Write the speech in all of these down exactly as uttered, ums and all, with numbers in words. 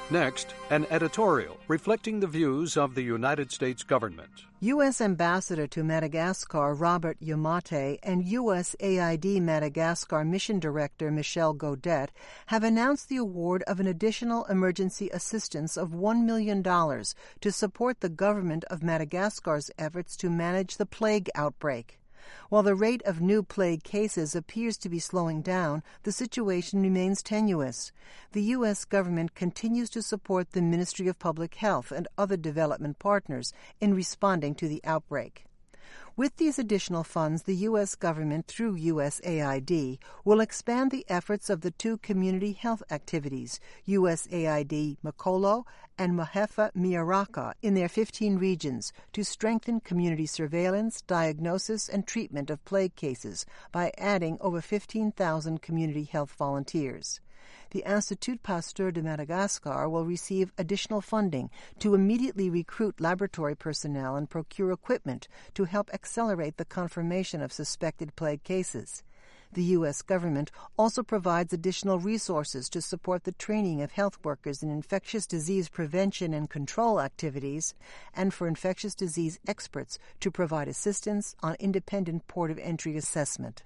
Next, an editorial reflecting the views of the United States government. U S Ambassador to Madagascar Robert Yamate and U S A I D Madagascar Mission Director Michel Godet have announced the award of an additional emergency assistance of one million dollars to support the government of Madagascar's efforts to manage the plague outbreak. While the rate of new plague cases appears to be slowing down, the situation remains tenuous. The U S government continues to support the Ministry of Public Health and other development partners in responding to the outbreak. With these additional funds, the U S government, through U S A I D, will expand the efforts of the two community health activities, U S A I D Makolo and Mahefa Miaraka, in their fifteen regions, to strengthen community surveillance, diagnosis, and treatment of plague cases by adding over fifteen thousand community health volunteers. The Institut Pasteur de Madagascar will receive additional funding to immediately recruit laboratory personnel and procure equipment to help accelerate the confirmation of suspected plague cases. The U S government also provides additional resources to support the training of health workers in infectious disease prevention and control activities, and for infectious disease experts to provide assistance on independent port of entry assessment.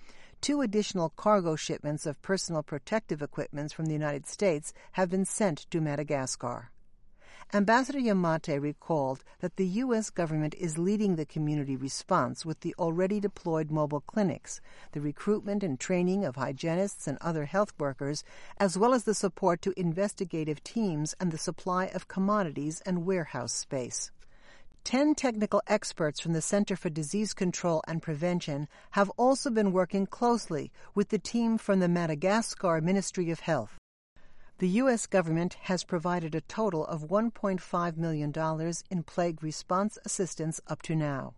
Two additional cargo shipments of personal protective equipment from the United States have been sent to Madagascar. Ambassador Yamate recalled that the U S government is leading the community response with the already deployed mobile clinics, the recruitment and training of hygienists and other health workers, as well as the support to investigative teams and the supply of commodities and warehouse space. Ten technical experts from the Center for Disease Control and Prevention have also been working closely with the team from the Madagascar Ministry of Health. The U S government has provided a total of one point five million dollars in plague response assistance up to now.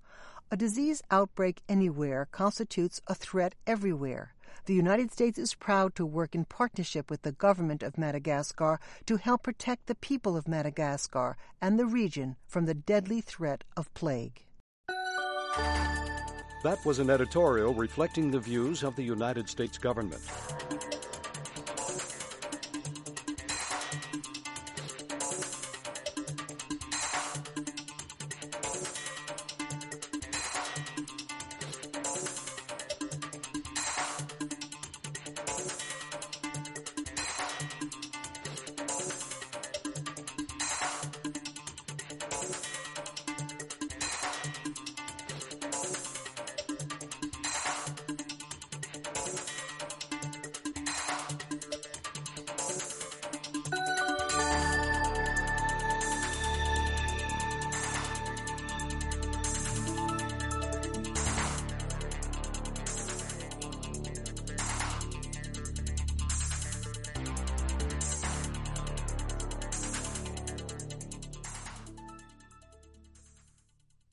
A disease outbreak anywhere constitutes a threat everywhere. The United States is proud to work in partnership with the government of Madagascar to help protect the people of Madagascar and the region from the deadly threat of plague. That was an editorial reflecting the views of the United States government.